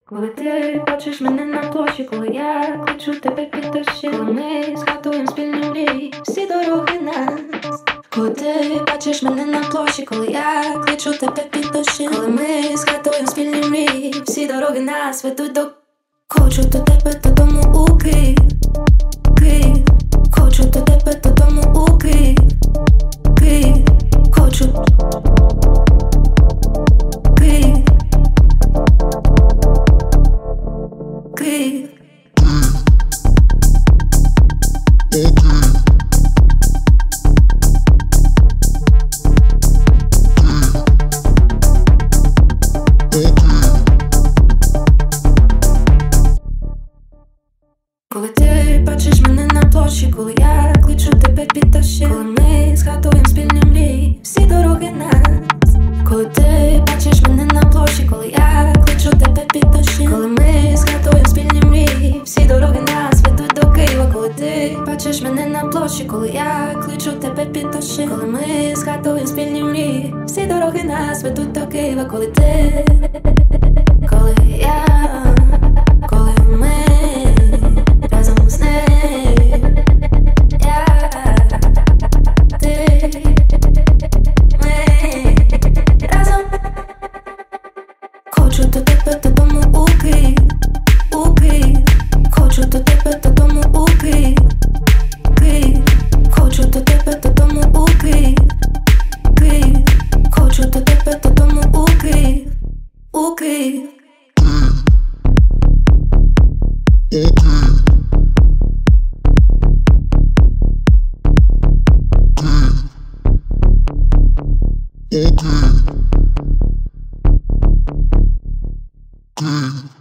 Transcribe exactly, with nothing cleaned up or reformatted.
Коли ти бачиш мене на площі, коли я кличу тебе під дощем, коли ми згадуємо спільні мрії, всі дороги нас. Коли ти бачиш мене на площі, коли я кличу тебе під дощем, коли ми згадуємо спільні мрії, всі дороги нас ведуть до. Хочу до тебе додому у Київ, Київ. Хочу до тебе додому у Київ, Київ. Хочу Київ, Київ. Коли ти бачиш мене на площі, коли я кличу тебе під дощем, коли ми згадуємо спільні мрії, всі дороги нас. Коли ти бачиш мене на площі, коли я кличу тебе під дощем, коли ми згадуємо спільні мрії, всі дороги нас ведуть до Києва. Коли ти бачиш мене на площі, коли я кличу тебе під дощем, коли ми згадуємо спільні мрії, всі дороги нас ведуть до Києва. Коли ти, коли я, коли ми разом з нею, я, ти, ми разом. Хочу до тебе додому у Київ, у Київ. Хочу до тебе додому у Київ, Київ. Хочу до тебе додому у Київ, Київ. Хочу до тебе додому у Київ, у Київ. Good.